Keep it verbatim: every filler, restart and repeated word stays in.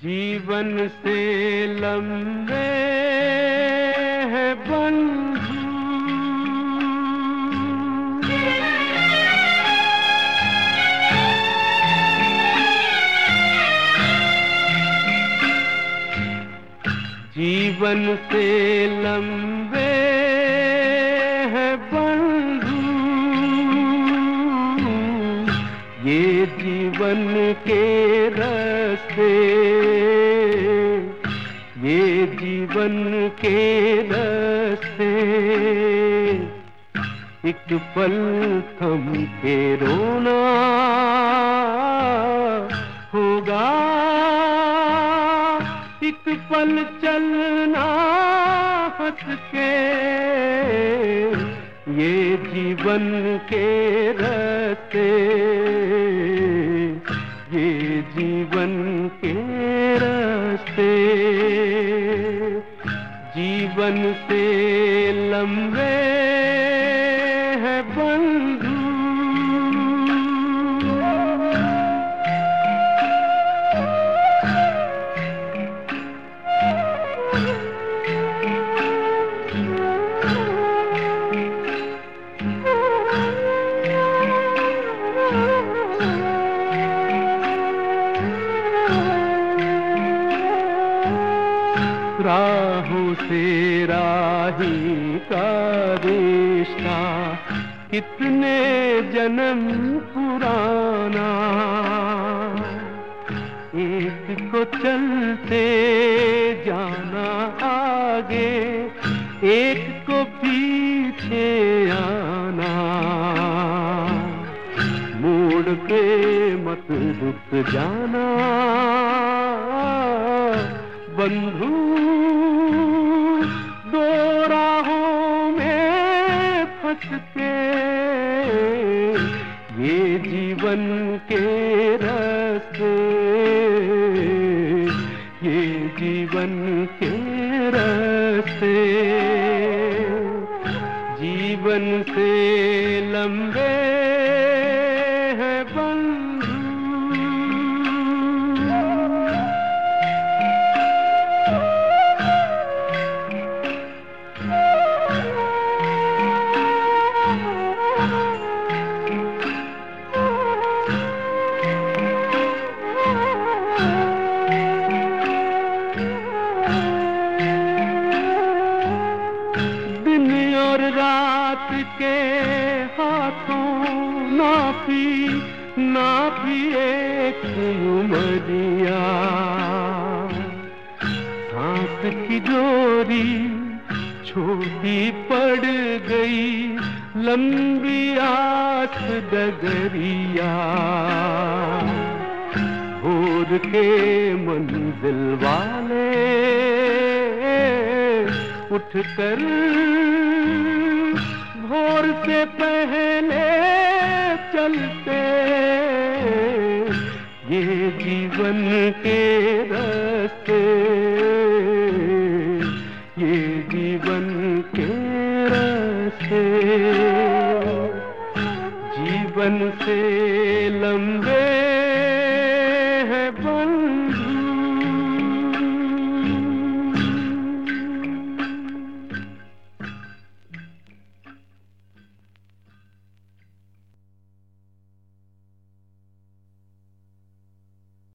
जीवन से लंबे है बंधु, जीवन से लंबे है बंधु, ये जीवन के रास्ते, ये जीवन के रास्ते। एक पल थम के रोना होगा, एक पल चलना हंस के, ये जीवन के रास्ते, ये जीवन के रास्ते। जीवन से लंबे है बंधु, राहों से राही का रिश्ता कितने जन्म पुराना, एक को चलते जाना आगे, एक को पीछे आना। मोड़ पे मत रुक जाना बंधु, दो राहों में फंस के, ये जीवन के रास्ते, ये जीवन के रास्ते। जीवन से लंबे है बंधु, रात के हाथों नापी नापी एक उमरिया, सांस की डोरी छोटी पड़ गई, लंबी आस डगरिया। भोर के मंजिल वाले उठकर भोर से पहले चलते, ये जीवन के रास्ते, ये जीवन के रास्ते। जीवन से लंबे